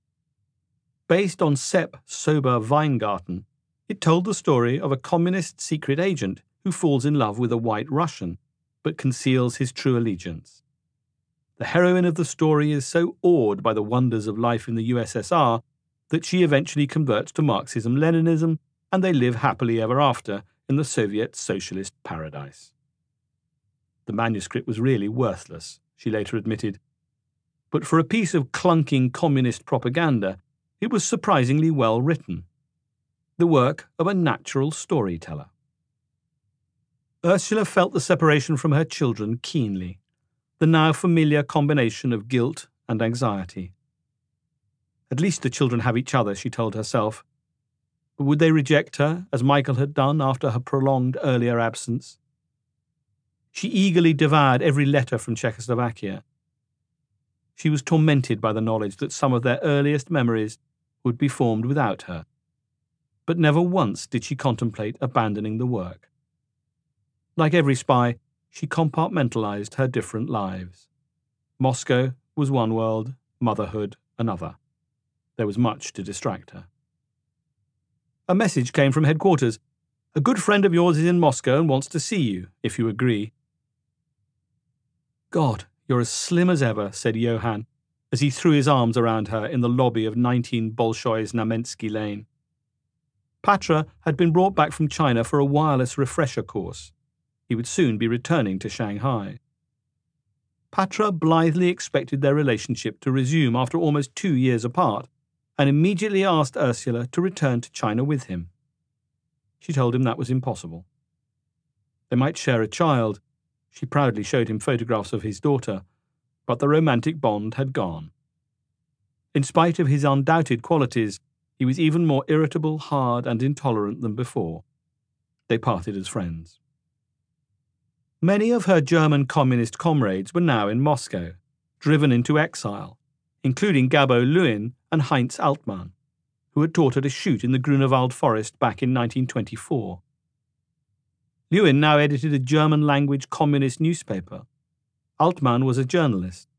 Based on Sepp Sober-Weingarten, it told the story of a communist secret agent who falls in love with a white Russian, but conceals his true allegiance. The heroine of the story is so awed by the wonders of life in the U S S R that she eventually converts to Marxism-Leninism, and they live happily ever after in the Soviet socialist paradise. The manuscript was really worthless, she later admitted, but for a piece of clunking communist propaganda, it was surprisingly well written. The work of a natural storyteller. Ursula felt the separation from her children keenly, the now familiar combination of guilt and anxiety. At least the children have each other, she told herself. But would they reject her, as Michael had done after her prolonged earlier absence? She eagerly devoured every letter from Czechoslovakia. She was tormented by the knowledge that some of their earliest memories would be formed without her. But never once did she contemplate abandoning the work. Like every spy, she compartmentalized her different lives. Moscow was one world, motherhood another. There was much to distract her. A message came from headquarters. A good friend of yours is in Moscow and wants to see you, if you agree. God, you're as slim as ever, said Johann, as he threw his arms around her in the lobby of nineteen Bolshoi Znamensky Lane. Patra had been brought back from China for a wireless refresher course. He would soon be returning to Shanghai. Patra blithely expected their relationship to resume after almost two years apart, and immediately asked Ursula to return to China with him. She told him that was impossible. They might share a child. She proudly showed him photographs of his daughter, but the romantic bond had gone. In spite of his undoubted qualities, he was even more irritable, hard, and intolerant than before. They parted as friends. Many of her German communist comrades were now in Moscow, driven into exile, including Gabo Lewin and Heinz Altmann, who had taught her to shoot in the Grunewald forest back in nineteen twenty-four. Lewin now edited a German-language communist newspaper. Altmann was a journalist.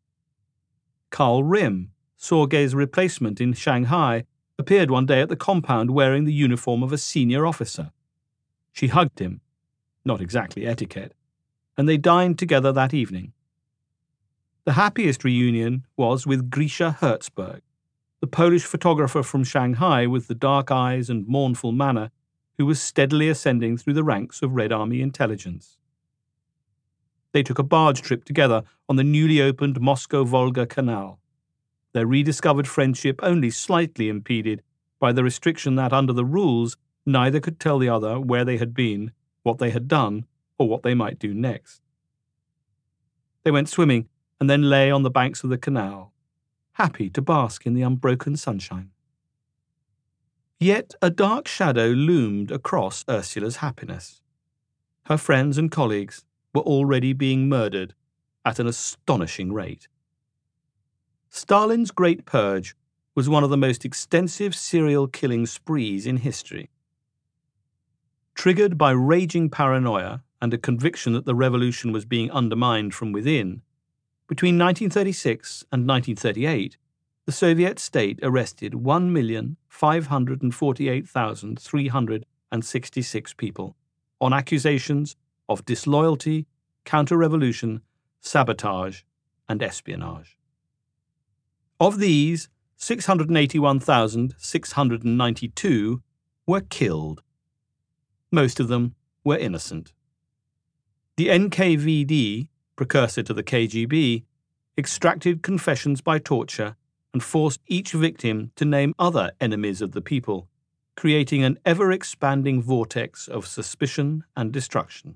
Karl Rimm, Sorge's replacement in Shanghai, appeared one day at the compound wearing the uniform of a senior officer. She hugged him, not exactly etiquette, and they dined together that evening. The happiest reunion was with Grisha Herzberg, the Polish photographer from Shanghai with the dark eyes and mournful manner, who was steadily ascending through the ranks of Red Army intelligence. They took a barge trip together on the newly opened Moscow-Volga Canal, their rediscovered friendship only slightly impeded by the restriction that, under the rules, neither could tell the other where they had been, what they had done, or what they might do next. They went swimming and then lay on the banks of the canal, happy to bask in the unbroken sunshine. Yet a dark shadow loomed across Ursula's happiness. Her friends and colleagues were already being murdered at an astonishing rate. Stalin's Great Purge was one of the most extensive serial killing sprees in history. Triggered by raging paranoia and a conviction that the revolution was being undermined from within, between nineteen thirty-six and nineteen thirty-eight, the Soviet state arrested one million five hundred forty-eight thousand three hundred sixty-six people on accusations of disloyalty, counter-revolution, sabotage, and espionage. Of these, six hundred eighty-one thousand six hundred ninety-two were killed. Most of them were innocent. The N K V D, precursor to the K G B, extracted confessions by torture and forced each victim to name other enemies of the people, creating an ever-expanding vortex of suspicion and destruction.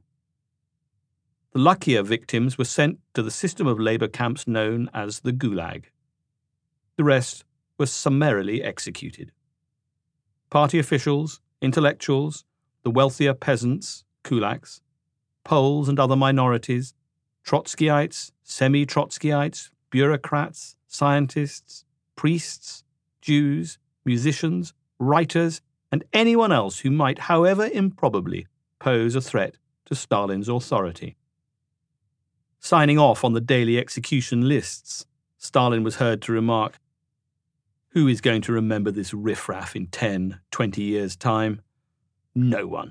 The luckier victims were sent to the system of labour camps known as the Gulag. The rest were summarily executed. Party officials, intellectuals, the wealthier peasants, kulaks, Poles and other minorities, Trotskyites, semi-Trotskyites, bureaucrats, scientists, priests, Jews, musicians, writers, and anyone else who might, however improbably, pose a threat to Stalin's authority. Signing off on the daily execution lists, Stalin was heard to remark, "Who is going to remember this riffraff in ten, twenty years' time? No one."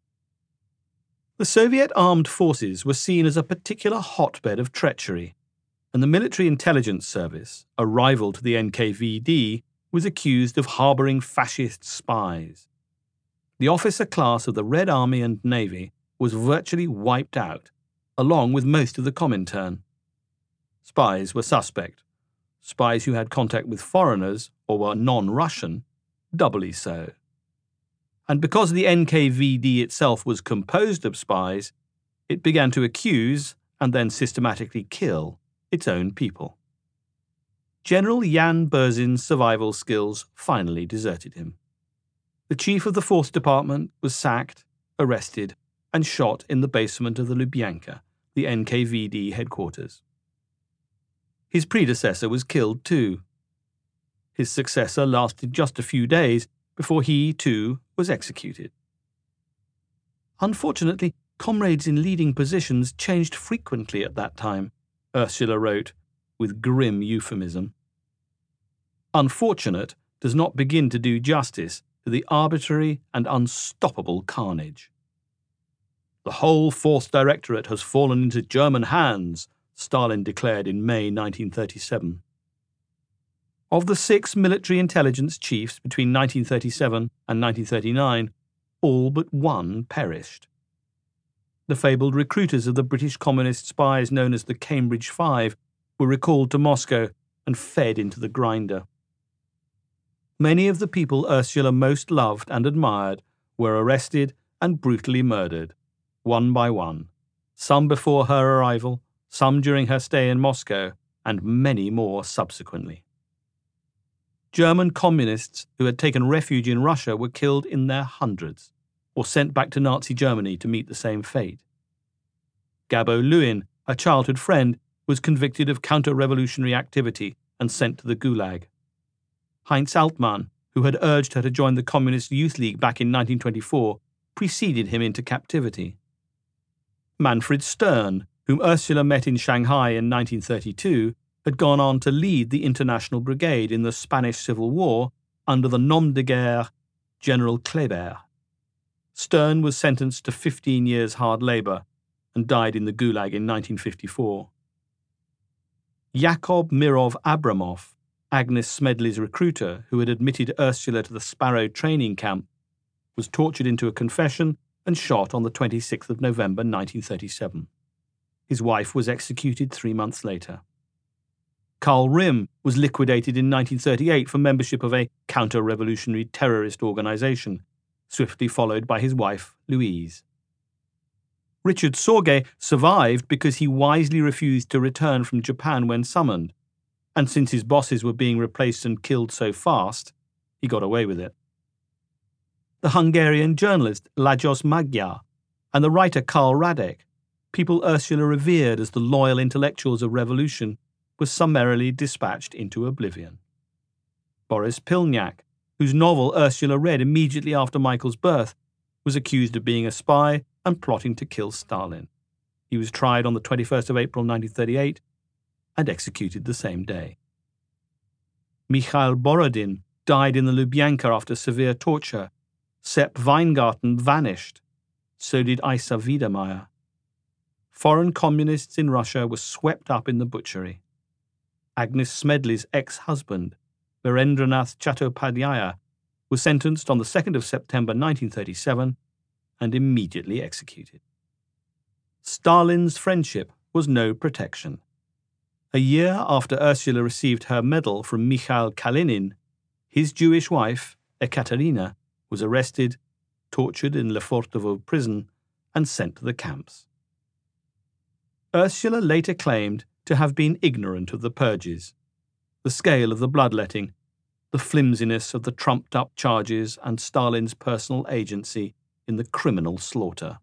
The Soviet armed forces were seen as a particular hotbed of treachery, and the Military Intelligence Service, a rival to the N K V D, was accused of harbouring fascist spies. The officer class of the Red Army and Navy was virtually wiped out, along with most of the Comintern. Spies were suspect. Spies who had contact with foreigners or were non-Russian, doubly so. And because the N K V D itself was composed of spies, it began to accuse, and then systematically kill, its own people. General Jan Berzin's survival skills finally deserted him. The chief of the Fourth Department was sacked, arrested, and shot in the basement of the Lubyanka, the N K V D headquarters. His predecessor was killed too. His successor lasted just a few days before he, too, was executed. Unfortunately, comrades in leading positions changed frequently at that time, Ursula wrote, with grim euphemism. Unfortunate does not begin to do justice to the arbitrary and unstoppable carnage. The whole Fourth Directorate has fallen into German hands, Stalin declared in May nineteen thirty-seven. Of the six military intelligence chiefs between nineteen thirty-seven and nineteen thirty-nine, all but one perished. The fabled recruiters of the British communist spies known as the Cambridge Five were recalled to Moscow and fed into the grinder. Many of the people Ursula most loved and admired were arrested and brutally murdered, one by one, some before her arrival, some during her stay in Moscow, and many more subsequently. German communists who had taken refuge in Russia were killed in their hundreds, or sent back to Nazi Germany to meet the same fate. Gabo Lewin, a childhood friend, was convicted of counter-revolutionary activity and sent to the Gulag. Heinz Altmann, who had urged her to join the Communist Youth League back in nineteen twenty-four, preceded him into captivity. Manfred Stern, whom Ursula met in Shanghai in nineteen thirty-two, had gone on to lead the International Brigade in the Spanish Civil War under the nom de guerre General Kleber. Stern was sentenced to fifteen years hard labour and died in the Gulag in nineteen fifty-four. Yakov Mirov Abramov, Agnes Smedley's recruiter who had admitted Ursula to the Sparrow training camp, was tortured into a confession and shot on the twenty-sixth of November nineteen thirty-seven. His wife was executed three months later. Karl Rimm was liquidated in nineteen thirty-eight for membership of a counter-revolutionary terrorist organisation, swiftly followed by his wife, Louise. Richard Sorge survived because he wisely refused to return from Japan when summoned, and since his bosses were being replaced and killed so fast, he got away with it. The Hungarian journalist Lajos Magyar and the writer Karl Radek, people Ursula revered as the loyal intellectuals of revolution, were summarily dispatched into oblivion. Boris Pilniak, whose novel Ursula read immediately after Michael's birth, was accused of being a spy and plotting to kill Stalin. He was tried on the twenty-first of April nineteen thirty-eight and executed the same day. Mikhail Borodin died in the Lubyanka after severe torture. Sepp Weingarten vanished. So did Isa Wiedemeyer. Foreign communists in Russia were swept up in the butchery. Agnes Smedley's ex-husband, Virendranath Chattopadhyaya, was sentenced on the second of September nineteen thirty-seven and immediately executed. Stalin's friendship was no protection. A year after Ursula received her medal from Mikhail Kalinin, his Jewish wife, Ekaterina, was arrested, tortured in Lefortovo prison, and sent to the camps. Ursula later claimed to have been ignorant of the purges, the scale of the bloodletting, the flimsiness of the trumped-up charges, and Stalin's personal agency in the criminal slaughter.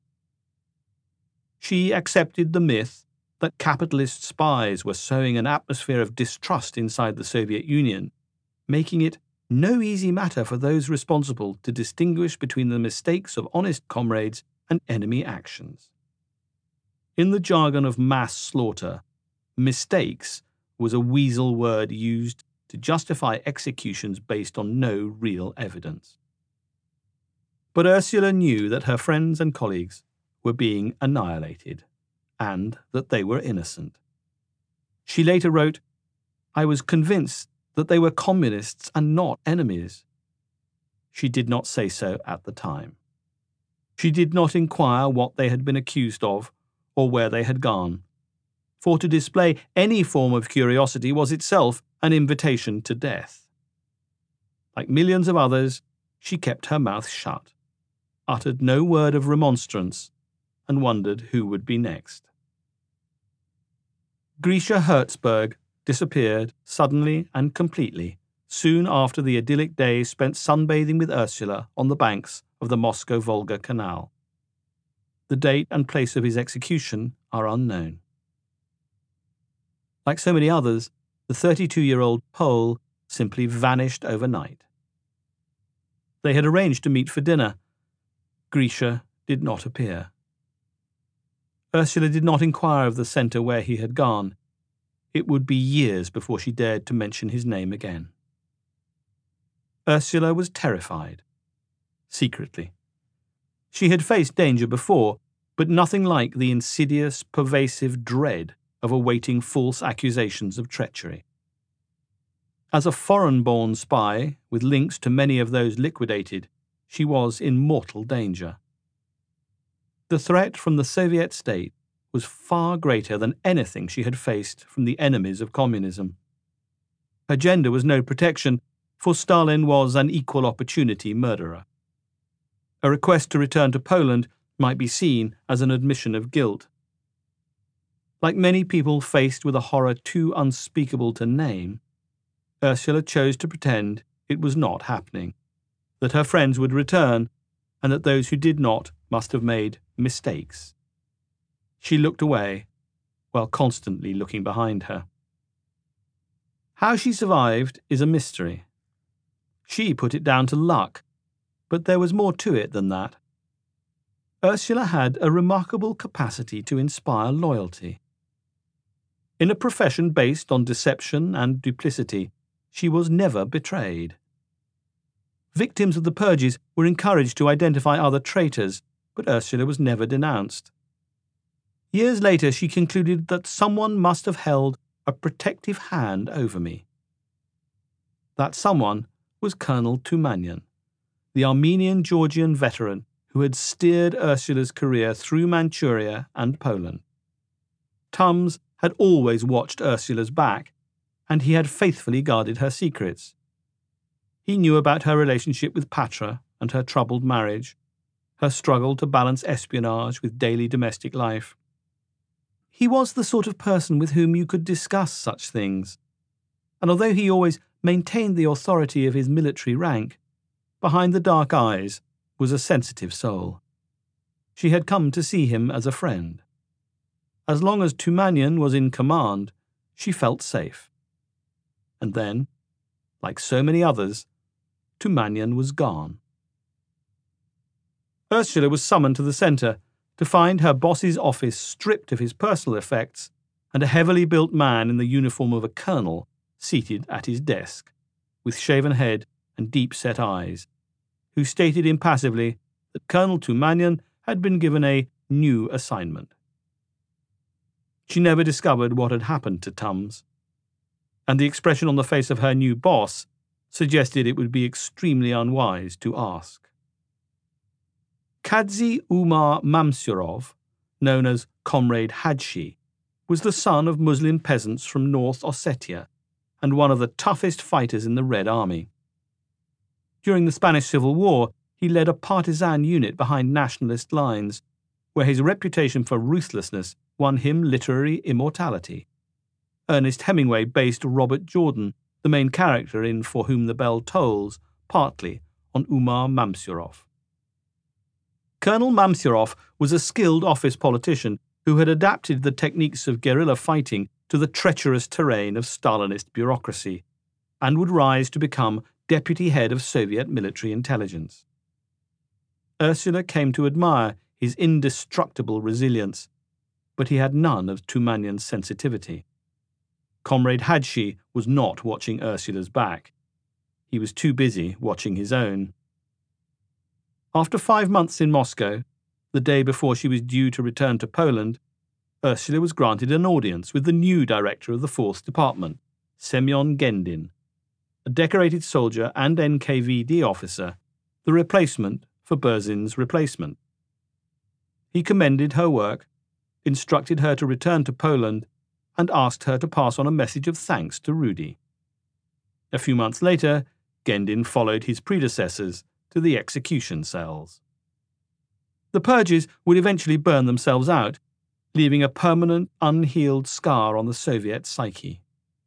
She accepted the myth that capitalist spies were sowing an atmosphere of distrust inside the Soviet Union, making it no easy matter for those responsible to distinguish between the mistakes of honest comrades and enemy actions. In the jargon of mass slaughter, mistakes was a weasel word used to justify executions based on no real evidence. But Ursula knew that her friends and colleagues were being annihilated, and that they were innocent. She later wrote, "I was convinced that they were communists and not enemies." She did not say so at the time. She did not inquire what they had been accused of or where they had gone, for to display any form of curiosity was itself an invitation to death. Like millions of others, she kept her mouth shut, uttered no word of remonstrance, and wondered who would be next. Grisha Hertzberg disappeared suddenly and completely soon after the idyllic day spent sunbathing with Ursula on the banks of the Moscow-Volga Canal. The date and place of his execution are unknown. Like so many others, the thirty-two-year-old Pole simply vanished overnight. They had arranged to meet for dinner. Grisha did not appear. Ursula did not inquire of the centre where he had gone. It would be years before she dared to mention his name again. Ursula was terrified, secretly. She had faced danger before, but nothing like the insidious, pervasive dread of awaiting false accusations of treachery. As a foreign-born spy, with links to many of those liquidated, she was in mortal danger. The threat from the Soviet state was far greater than anything she had faced from the enemies of communism. Her gender was no protection, for Stalin was an equal opportunity murderer. A request to return to Poland might be seen as an admission of guilt. Like many people faced with a horror too unspeakable to name, Ursula chose to pretend it was not happening, that her friends would return, and that those who did not must have made mistakes. She looked away, while constantly looking behind her. How she survived is a mystery. She put it down to luck, but there was more to it than that. Ursula had a remarkable capacity to inspire loyalty. In a profession based on deception and duplicity, she was never betrayed. Victims of the purges were encouraged to identify other traitors, but Ursula was never denounced. Years later, she concluded that someone must have held a protective hand over me. That someone was Colonel Tumanyan, the Armenian-Georgian veteran who had steered Ursula's career through Manchuria and Poland. Tums had always watched Ursula's back, and he had faithfully guarded her secrets. He knew about her relationship with Patra and her troubled marriage, her struggle to balance espionage with daily domestic life. He was the sort of person with whom you could discuss such things, and although he always maintained the authority of his military rank, behind the dark eyes was a sensitive soul. She had come to see him as a friend. As long as Tumanyan was in command, she felt safe. And then, like so many others, Tumanyan was gone. Ursula was summoned to the centre to find her boss's office stripped of his personal effects and a heavily built man in the uniform of a colonel seated at his desk, with shaven head and deep-set eyes, who stated impassively that Colonel Tumanyan had been given a new assignment. She never discovered what had happened to Tums, and the expression on the face of her new boss suggested it would be extremely unwise to ask. Kadzi Umar Mamsurov, known as Comrade Hadshi, was the son of Muslim peasants from North Ossetia and one of the toughest fighters in the Red Army. During the Spanish Civil War, he led a partisan unit behind nationalist lines, where his reputation for ruthlessness won him literary immortality. Ernest Hemingway based Robert Jordan, the main character in For Whom the Bell Tolls, partly on Umar Mamsurov. Colonel Mamsurov was a skilled office politician who had adapted the techniques of guerrilla fighting to the treacherous terrain of Stalinist bureaucracy, and would rise to become deputy head of Soviet military intelligence. Ursula came to admire his indestructible resilience, but he had none of Tumanyan's sensitivity. Comrade Hadshi was not watching Ursula's back. He was too busy watching his own. After five months in Moscow, the day before she was due to return to Poland, Ursula was granted an audience with the new director of the Fourth Department, Semyon Gendin, a decorated soldier and N K V D officer, the replacement for Berzin's replacement. He commended her work, instructed her to return to Poland, and asked her to pass on a message of thanks to Rudy. A few months later, Gendin followed his predecessors to the execution cells. The purges would eventually burn themselves out, leaving a permanent, unhealed scar on the Soviet psyche.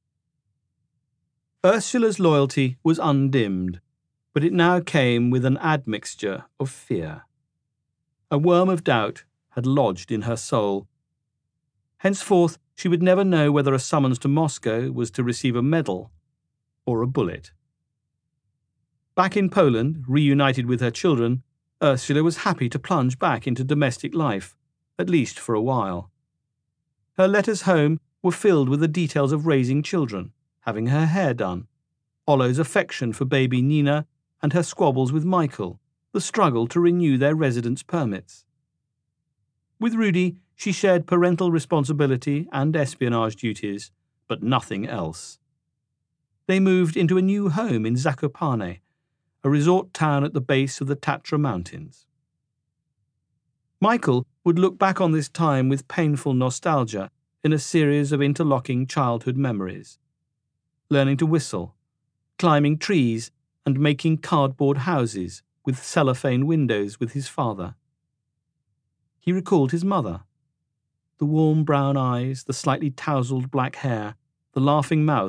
Ursula's loyalty was undimmed, but it now came with an admixture of fear. A worm of doubt had lodged in her soul. Henceforth, she would never know whether a summons to Moscow was to receive a medal or a bullet. Back in Poland, reunited with her children, Ursula was happy to plunge back into domestic life, at least for a while. Her letters home were filled with the details of raising children, having her hair done, Ollo's affection for baby Nina, and her squabbles with Michael, the struggle to renew their residence permits. With Rudy, she shared parental responsibility and espionage duties, but nothing else. They moved into a new home in Zakopane, a resort town at the base of the Tatra Mountains. Michael would look back on this time with painful nostalgia in a series of interlocking childhood memories. Learning to whistle, climbing trees, and making cardboard houses with cellophane windows with his father. He recalled his mother. The warm brown eyes, the slightly tousled black hair, the laughing mouth